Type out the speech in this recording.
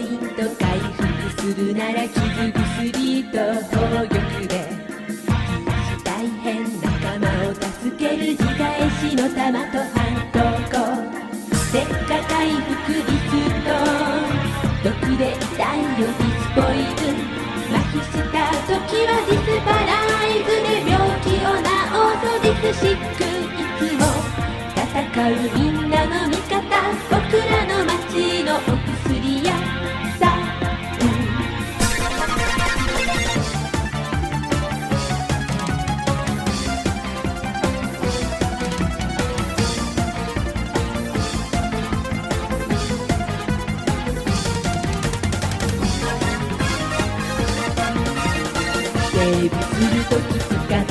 ンと回復するなら傷薬と宝玉で大変仲間を助ける自返しの玉と反抗石化回復リスト毒で痛いよディスポイズン麻痺した時はディスパライズで病気を治すディスシックいつも戦うみんなの味方僕らの街のお薬屋さんセーブするとき使っ